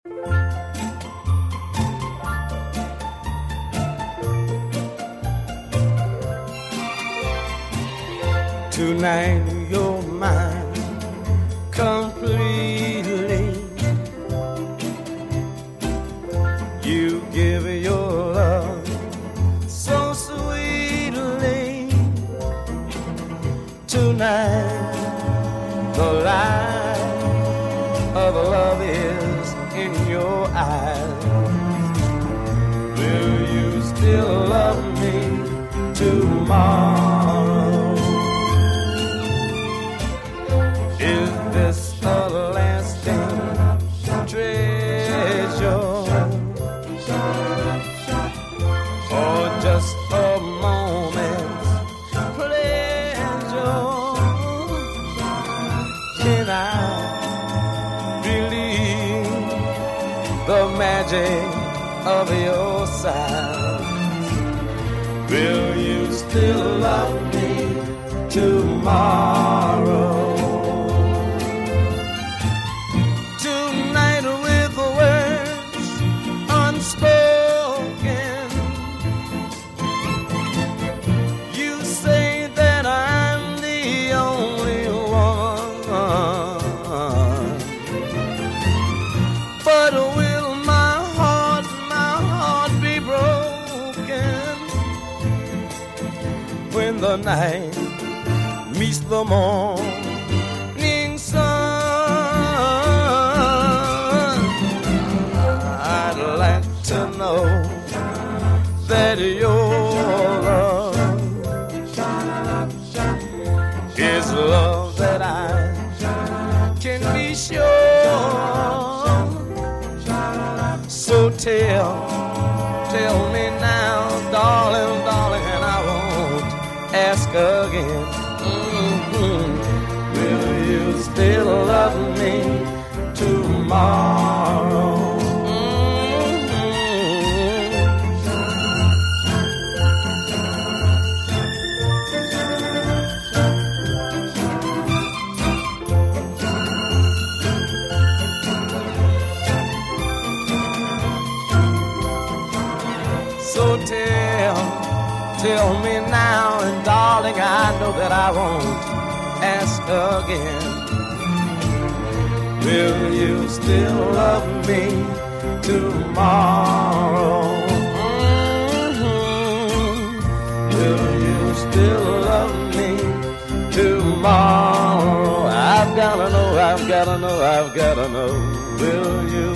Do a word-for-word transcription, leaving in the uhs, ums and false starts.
Tonight you're mine completely. You give your love so sweetly. Tonight the light of love is in your eyes. Will you still love me tomorrow? Is this a lasting treasure, or just a moment's pleasure? Can I believe the magic of your sight? Will you still love me tomorrow? Tonight with words unspoken, you say that I'm the only one. But will my heart, my heart be broken when the night meets the morning sun? I'd like to know that your love is love that I can be sure. So tell, tell me now, darling, darling, and I won't ask again. Mm-hmm. Will you still love me tomorrow? So tell, tell me now, and darling, I know that I won't ask again. Will you still love me tomorrow? Mm-hmm. Will you still love me tomorrow? I've gotta know, I've gotta know, I've gotta know. Will you